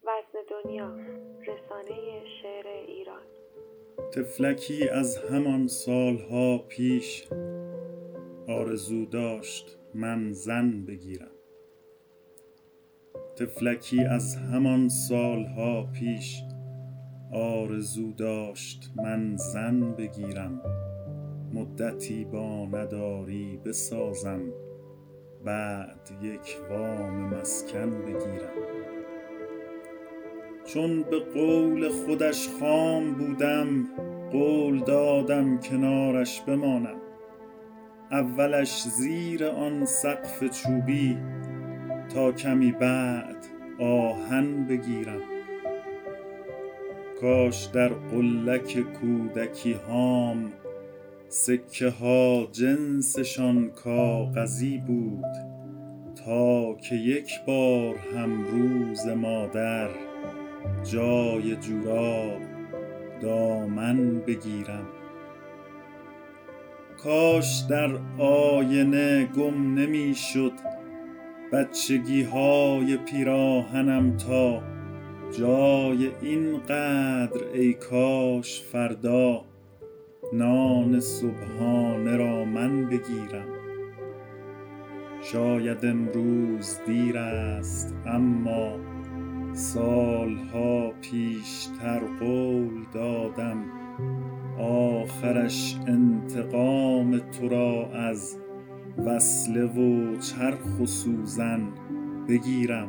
وزن دنیا، رسانه شعر ایران. طفلکی از همان سالها پیش آرزو داشت من زن بگیرم. طفلکی از همان سالها پیش آرزو داشت من زن بگیرم. مدتی با نداری بسازم، بعد یک وام مسکن بگیرم. چون به قول خودش خام بودم، قول دادم کنارش بمانم. اولش زیر آن سقف چوبی، تا کمی بعد آهن بگیرم. کاش در قلک کودکی هام، سکه ها جنسشان کاغذی بود، تا که یک بار هم روز مادر جای جوراب دامن بگیرم. کاش در آینه گم نمی شد بچگی های پیراهنم، تا جای این قدر ای کاش فردا نان صبحانه را من بگیرم. شاید امروز دیر است، اما سالها پیشتر قول دادم آخرش انتقام تو را از وصله و چرخ و سوزن بگیرم.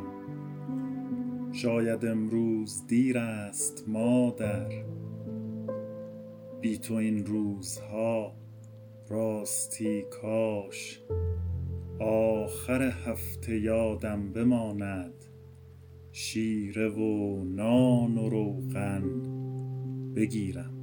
شاید امروز دیر است مادر، بی تو این روزها راستی کاش آخر هفته یادم بماند شیره و نان و روغن بگیرم.